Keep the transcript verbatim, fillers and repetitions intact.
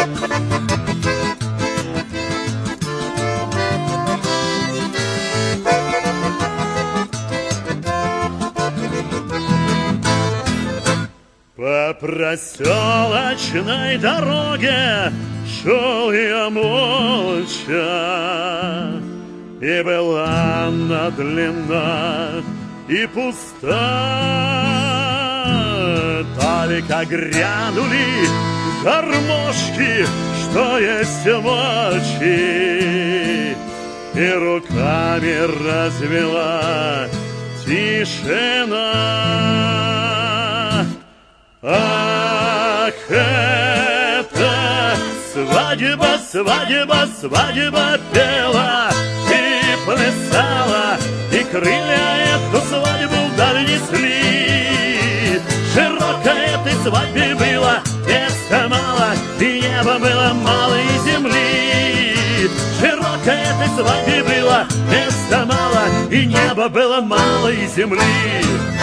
По проселочной дороге шел я молча, и была она длинна и пуста. Только грянули гармошки, что есть мочи, и руками развела тишина. Ах, это свадьба, свадьба, свадьба пела и плясала, и крылья эту свадьбу вдаль несли. Широкой этой свадьбе было места мало, и неба было мало, и земли. Широкой этой свадьбе было места мало, и неба было мало, и земли.